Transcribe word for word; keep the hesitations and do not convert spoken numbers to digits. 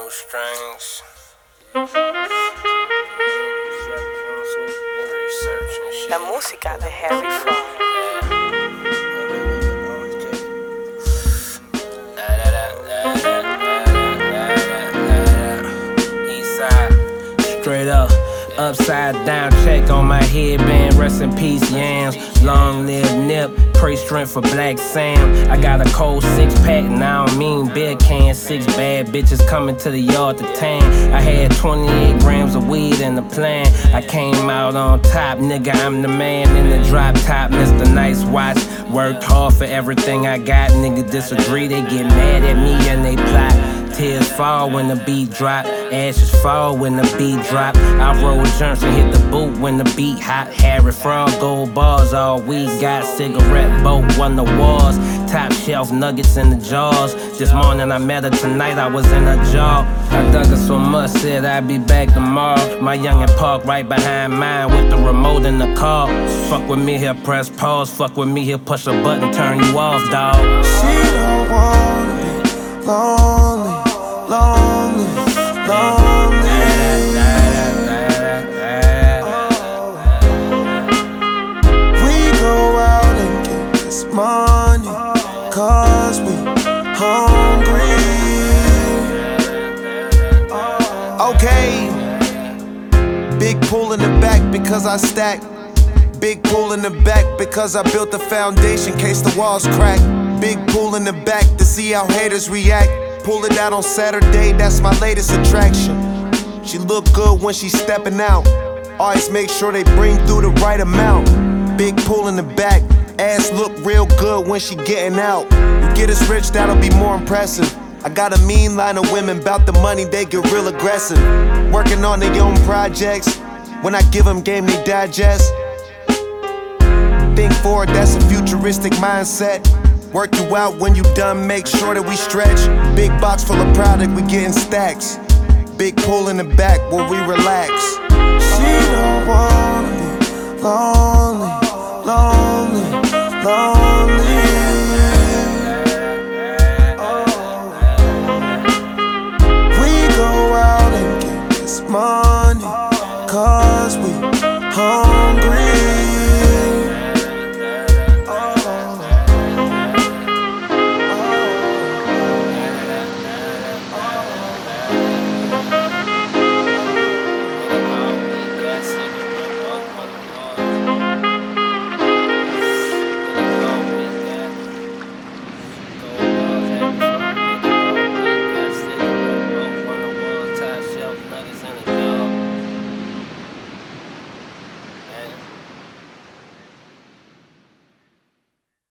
no strings. La música de Harry Fraud. Straight up, upside down check on my headband. Rest in peace, yams. Long live Nip. Pray strength for Black Sam. I got a cold six pack, and I don't mean beer can. Six bad bitches coming to the yard to tan. I had twenty-eight grams of weed in the plan. I came out on top, nigga. I'm the man in the drop top. Mister Nice Watch. Worked hard for everything I got. Niggas disagree, they get mad at me and they plot. Tears fall when the beat drop, ashes fall when the beat drop. I roll jumps and hit the boot when the beat hot. Harry Fraud, gold bars, all we got. Cigarette boat, won the wars. Top shelf nuggets in the jars. This morning I met her, tonight I was in her jaw. I dug her so much, said I'd be back tomorrow. My youngin' parked right behind mine with the remote in the car. Fuck with me, he'll press pause. Fuck with me, he'll push a button, turn you off, dawg. She don't wanna be lonely. Lonely, lonely. We go out and get this money, cause we hungry. Okay. Big pool in the back because I stack. Big pool in the back because I built the foundation, case the walls crack. Big pool in the back to see how haters react. Pull it out on Saturday, that's my latest attraction. She look good when she's stepping out. Always make sure they bring through the right amount. Big pool in the back, ass look real good when she getting out. You get us rich, that'll be more impressive. I got a mean line of women, bout the money, they get real aggressive. Working on their own projects, when I give them game, they digest. Think forward, that's a futuristic mindset. Work you out when you done, make sure that we stretch. Big box full of product, we getting stacks. Big pool in the back where we relax. She don't wanna be lonely, lonely, lonely.